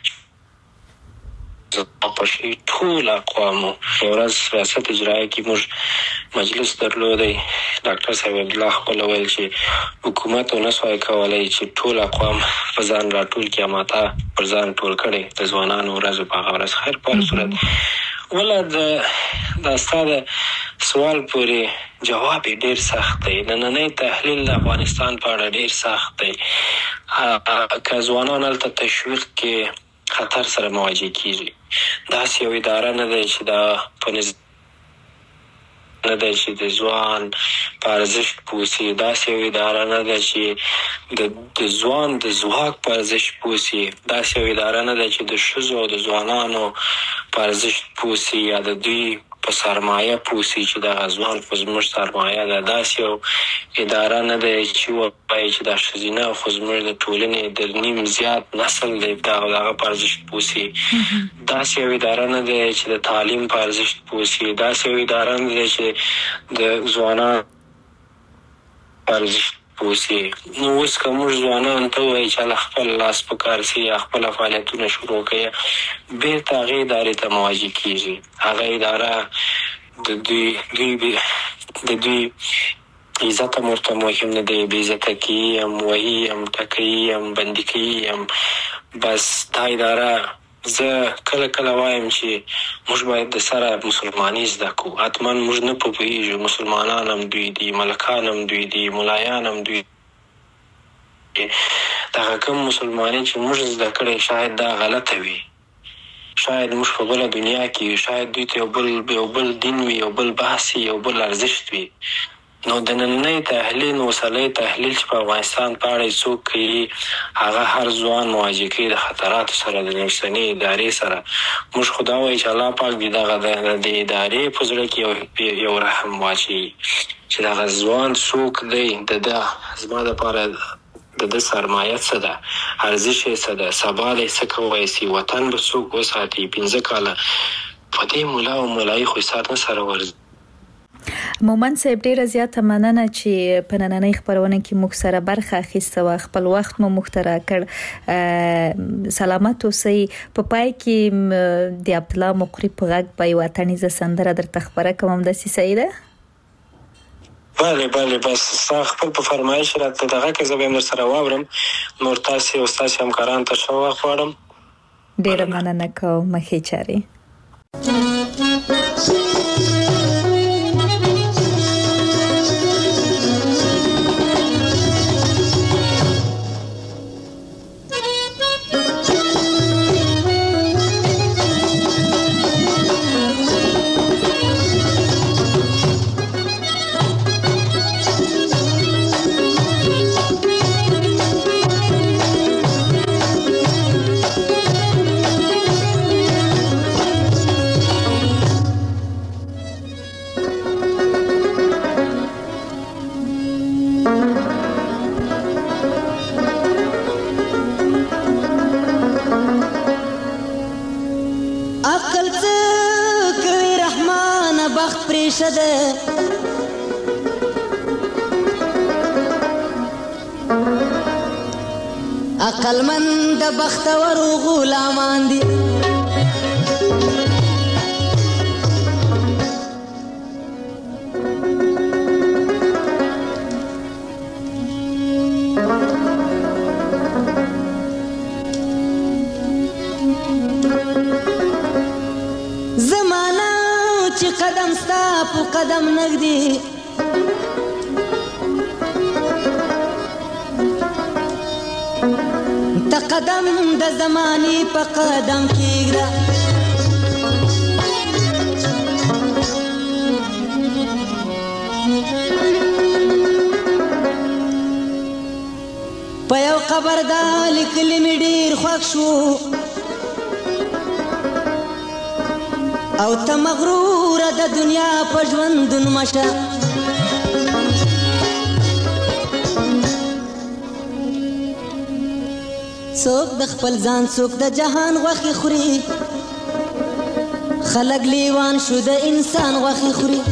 په شي ټول اقوامو. یو ورځ ریاست اجرایه کې موږ مجلس درلودی، ډاکټر صاحب عبدالله خپله ویل چې حکومت ونه سوای کولی چې ټول اقوام په ځان راټول کړي، اما تا پر ځان ټول کړی د ځوانانو ورځو په هغه ورځ. خیر په هر صورت وله د دا ستا د سوال پورې جواب یې ډېر سخت دی. نننی تحلیل د افغانستان په اړه ډېر سخت دی. که ځوانان هلته تشویق کې خطر سره مواجه کیږي، داسې یو اداره نه دی چې دا په نظام نه دی چې د ځوان په ارزښت پوسي، داسې یو اداره نه ده چې د ځوان د ځواک په ارزښت پوسي، داسې یو اداره نه ده چې د ښځو او د ځوانانو په ارزښت پوسي یا د دوی په سرمایه پوسي چې دغه ځوان خو زموږ سرمایه ده. داسې یو اداره نه دی چې ووایي چې دا ښځینه خو زموږ د ټولنې د نیم زیات نسل دی دغه په ارزښت پوسي. داسې یو اداره نه دی چې د تعلیم په ارزښت پوسي، داسې یو اداره نه دی چې د ځوانانو په ارزښت پوسي. نو اوس که موږ ځوانانو ته ووایي چې هله خپل لاس په کار سي یا خپله فعالیتونه شروع کوي، بېرته هغې ادارې ته مواجه کېږي. هغه اداره د دوی دوی د دوی عزت هم ورته مهم نه دی، بې عزته کوي هم، وهي هم، ټکوي هم، بندي کوي هم. بس دا اداره زه کله کله وایم چې موږ باید د سره مسلماني زده کړو. حتما موږ نه پوهېږو، مسلمانان هم دوی دي، ملکان هم دوی دي، ملایان هم دوی دي. دغه کوم مسلماني چې موږ زده کړی شاید دا غلطه وي، شاید موږ په بله دنیا کې، شاید دوی ته یو بل یو بل دین وي، یو بل بحث وي، یو بل ارزښت وي. نو د نننی تحلیل اوسنی تحلیل چې په افغانستان په اړه څوک کوي، هغه هر ځوان مواجه کوي د خطراتو سره، د اوسنۍ ادارې سره. موږ خو دا وایو چې الله پاک دې دغه د ادارې په زړه کې یو رحم واچوي چې دغه ځوان څوک دی، د ده زما دپاره د ده سرمایه څه ده، ارزش یې څه ده، سبا دی څه کولی سي، وطن به څوک وساتي. پنځه کاله په دې ملا او ملایي خو سر نه سره ورځي مومن صاحب ډیره زیاته مننه چې په نننۍ خبرونه کې موږ سره برخه اخیسته او خپل وخت مو مخترع کړ. سلامت اوسئ. په پای کې د عبد الله مقری په غږ په یو اتنیزه سندره درته خبره کوم د سیسیده. بله بله بس ستا خپل په فرمایش راته دغه کې زه به هم در سره واورم. نور تاسې او ستاسې همکارانو ته ښه وخت غواړم. ډیره مننه کوم. مخې چارې. عقل من د بختور غلامان دي زمانہ چې قدم ستا په قدم نږدې تا قدم د زمانی په قدم کېږده په یو قبر دا لیکلي مې ډېر خوښ شو او ته مغروره د دنیا په ژوندون مشه څوک د خپل ځان څوک د جهان غوښې خوري خلک لیوان شو د انسان غوښې خوري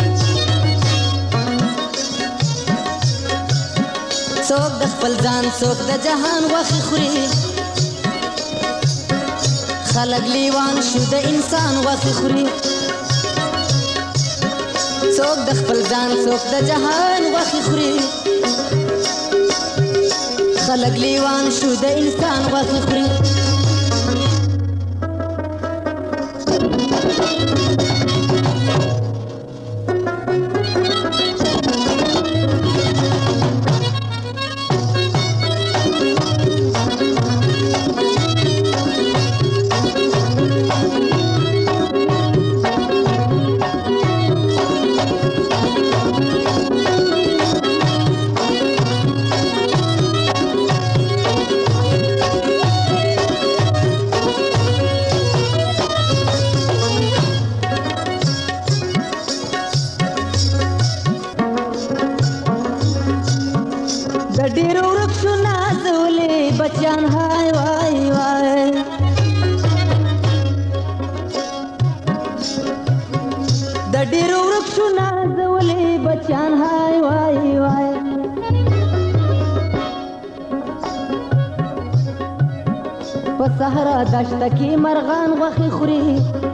څوک د خپل ځان څوک د جهان غوښې خوري خلک لیوان شو د انسان غوښې خوري څوک د خپل ځان څوک د جهان غوښې خوري خلق لیوان شو د انسان غوښې خوري صحرا دشت کې مرغان غوښې خوري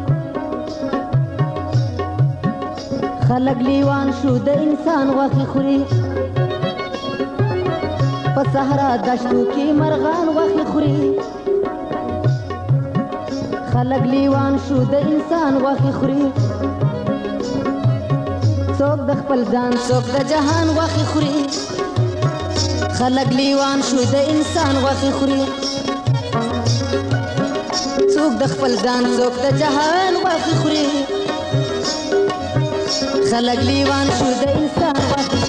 خلک لیوان شو د انسان غوښې خوري په صحرا دشتو کې مرغان غوښې خوري خلک لیوان شو د انسان غوښې خوري څوک د خپل ځان څوک د جهان غوښې خوري خلک لیوان شو د انسان غوښې خوري څوک د خپل ځان څوک د جهان غوښې خوري خلک لیوان شو د انسان غوښې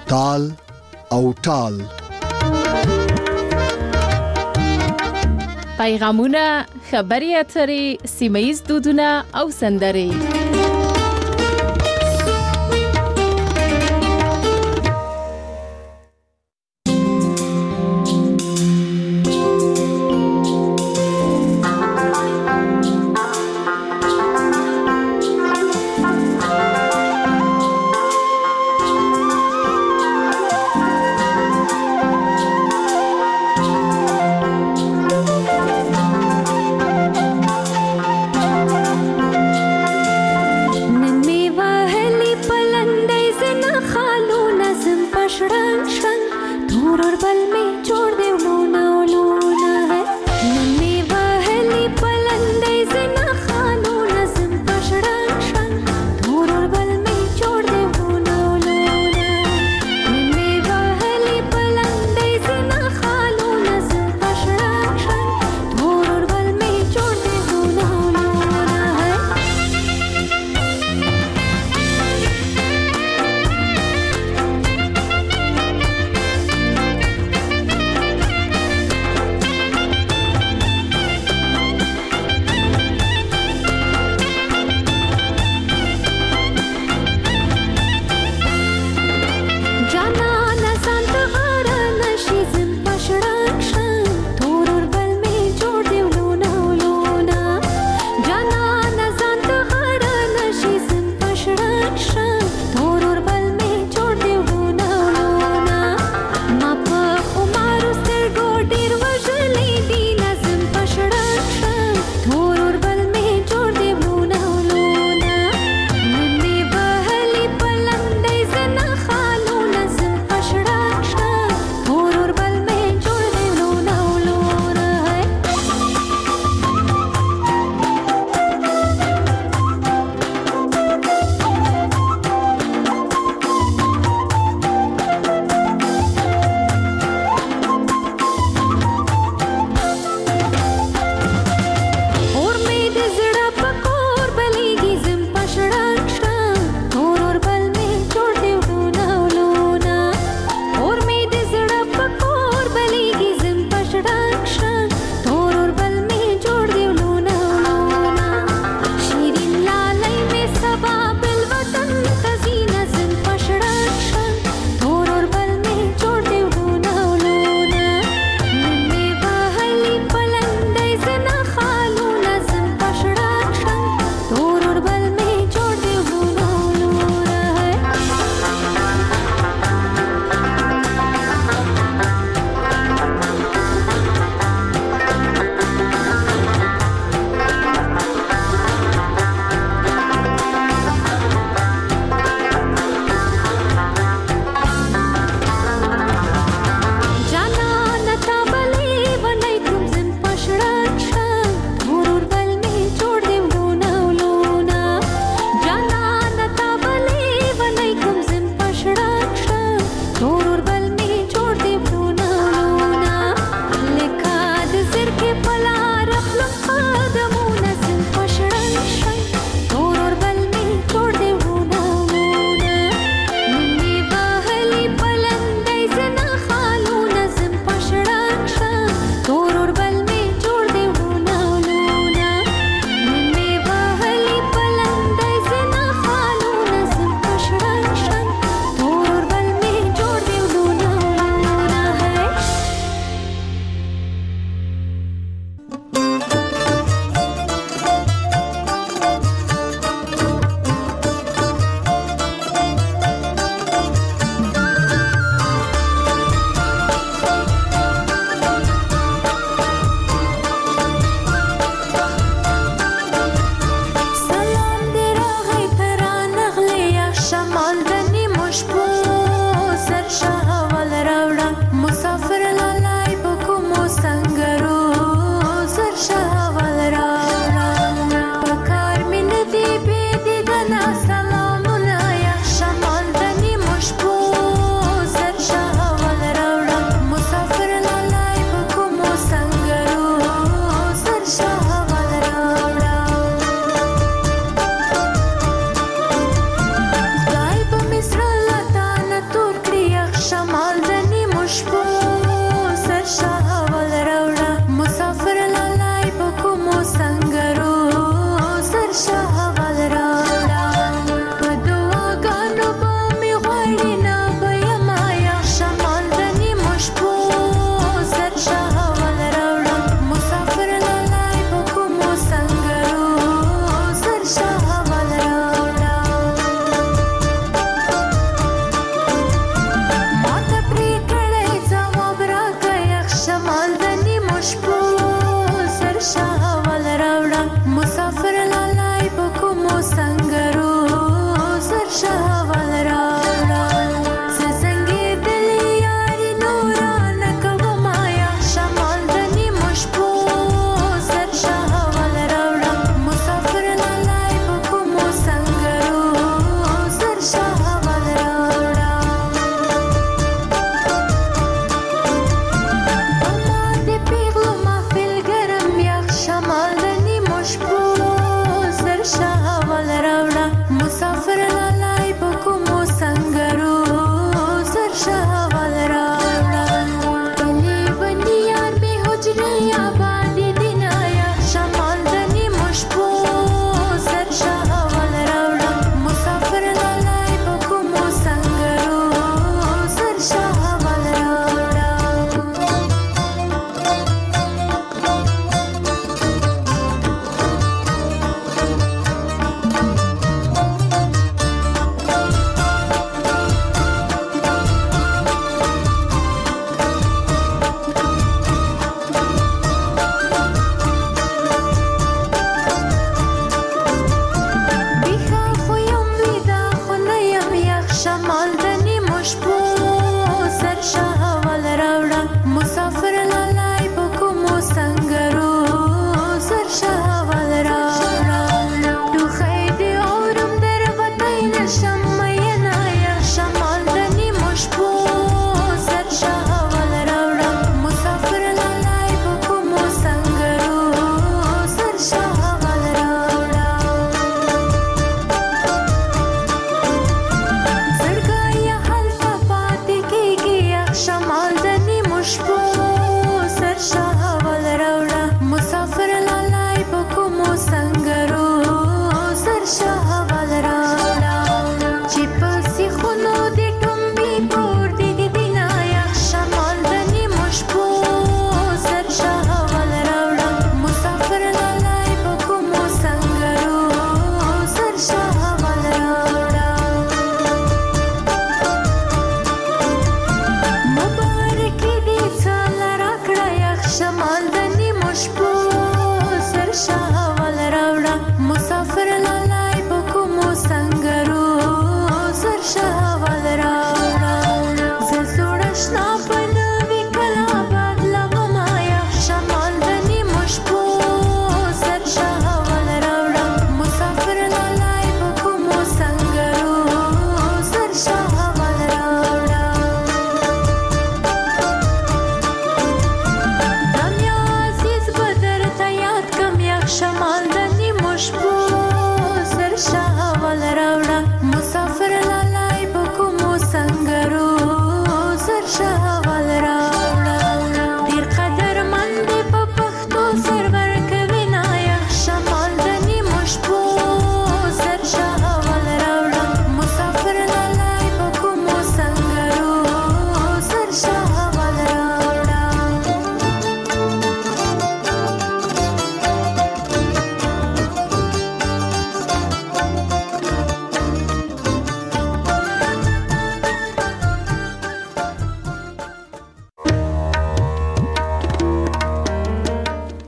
تال او ټال. پیغامونه، خبري اترې، سیمه‌ییز دودونه او سندرې.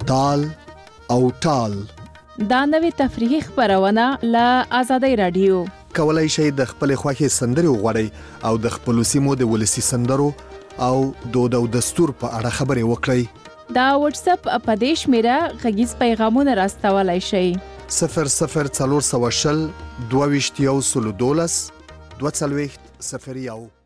دال او ټال. دا نوې تفریحي خپرونه له آزادۍ رادیو. کولای شئ د خپل خوښې سندرې وغواړئ او د خپل سیمو د ولسی سندرو او دود او دستور په اړه خبرې وکړئ. دا واتس اپ په دې شمیره غږیز پیغامونه راستولای شئ. صفر صفر څلور سوه شل دوه ویشت یو سلو دولس دوه څلوېښت صفر یو.